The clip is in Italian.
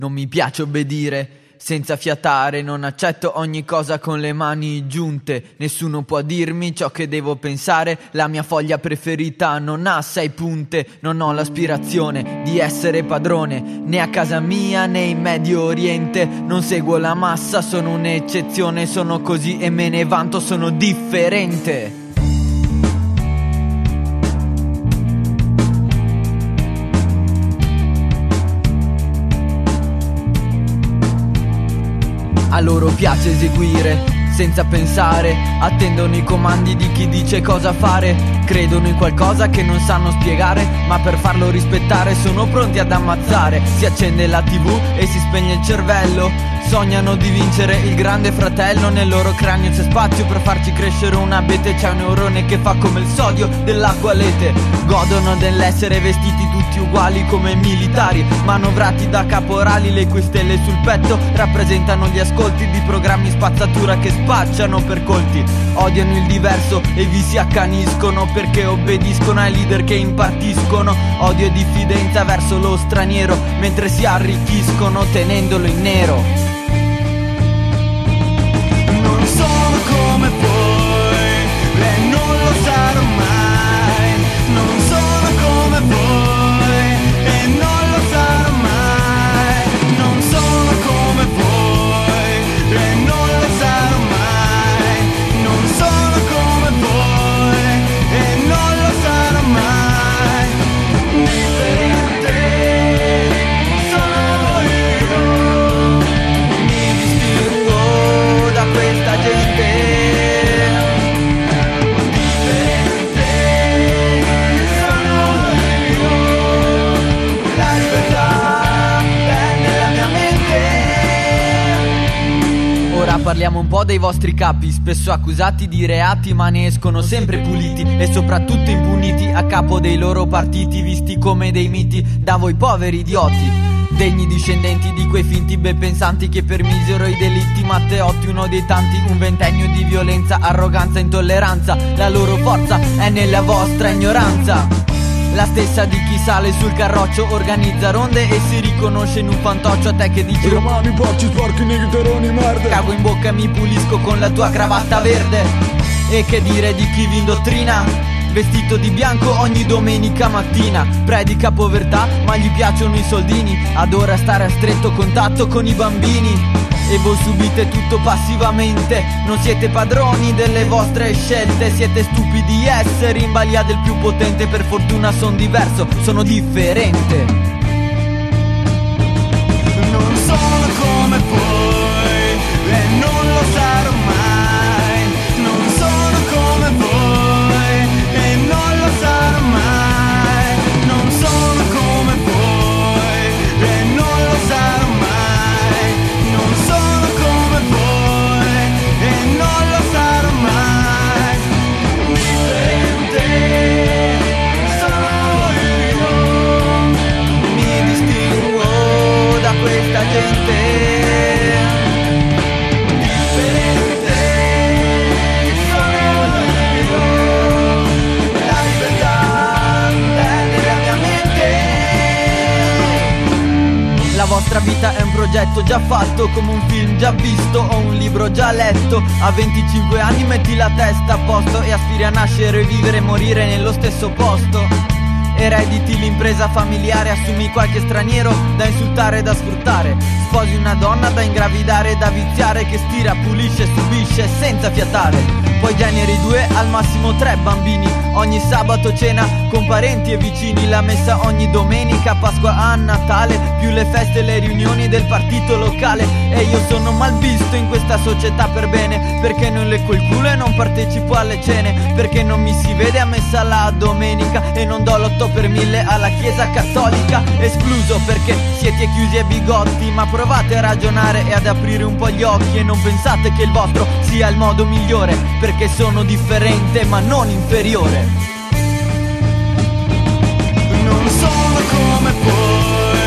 Non mi piace obbedire senza fiatare, non accetto ogni cosa con le mani giunte. Nessuno può dirmi ciò che devo pensare, la mia foglia preferita non ha 6 punte. Non ho l'aspirazione di essere padrone, né a casa mia né in Medio Oriente. Non seguo la massa, sono un'eccezione, sono così e me ne vanto, sono differente. A loro piace eseguire senza pensare, attendono i comandi di chi dice cosa fare. Credono in qualcosa che non sanno spiegare, ma per farlo rispettare sono pronti ad ammazzare. Si accende la TV e si spegne il cervello. Sognano di vincere il grande fratello. Nel loro cranio c'è spazio per farci crescere un abete. C'è un neurone che fa come il sodio dell'acqua lete. Godono dell'essere vestiti tutti uguali come militari, manovrati da caporali. Le cui stelle sul petto rappresentano gli ascolti di programmi spazzatura che spacciano per colti. Odiano il diverso e vi si accaniscono perché obbediscono ai leader che impartiscono odio e diffidenza verso lo straniero, mentre si arricchiscono tenendolo in nero. Non sono come voi e non lo sarò mai. Non sono come voi e non lo sarò mai. Non sono come voi e non lo sarò mai. Non sono come voi e non lo sarò mai. Differente sono io. Mi distingo da questa gente. Differente sono io. La libertà è nella mia mente. Ora parliamo un po' dei vostri capi, spesso accusati di reati ma ne escono sempre puliti e soprattutto impuniti a capo dei loro partiti, visti come dei miti da voi poveri idioti. Degni discendenti di quei finti benpensanti che permisero i delitti Matteotti, uno dei tanti, un ventennio di violenza, arroganza, intolleranza. La loro forza è nella vostra ignoranza, la stessa di chi sale sul carroccio, organizza ronde e si riconosce in un fantoccio. A te che dici Romani, porci, sporchi, nigriteroni, merda. cago in bocca e mi pulisco con la tua cravatta verde. E che dire di chi vi indottrina? Vestito di bianco ogni domenica mattina, predica povertà ma gli piacciono i soldini. Adora stare a stretto contatto con i bambini e voi subite tutto passivamente. Non siete padroni delle vostre scelte, siete stupidi esseri in balia del più potente. Per fortuna son diverso, sono differente. Non sono come voi e non lo sarò mai. Non sono come voi e non lo sarò mai. Non sono come voi e non lo sarò mai. Non sono come voi e non lo sarò mai. Differente sono io. Mi distingo da questa gente. Differente sono io. La libertà è nella mia mente. La vostra vita è un progetto già fatto, come un film già visto o un libro già letto. A 25 anni metti la testa a posto e aspiri a nascere, vivere e morire nello stesso posto. Erediti l'impresa familiare, assumi qualche straniero da insultare e da sfruttare. Sposi una donna da ingravidare e da viziare, che stira, pulisce, subisce senza fiatare. Poi generi 2, al massimo 3 bambini. Ogni sabato cena con parenti e vicini. La messa ogni domenica, Pasqua a Natale, più le feste e le riunioni del partito locale. E io sono mal visto in questa società per bene, perché non lecco il culo e non partecipo alle cene, perché non mi si vede a messa la domenica e non do l'8 per 1000 alla chiesa cattolica. Escluso perché siete chiusi e bigotti, ma provate a ragionare e ad aprire un po' gli occhi e non pensate che il vostro sia il modo migliore, perché sono differente ma non inferiore. Non sono come voi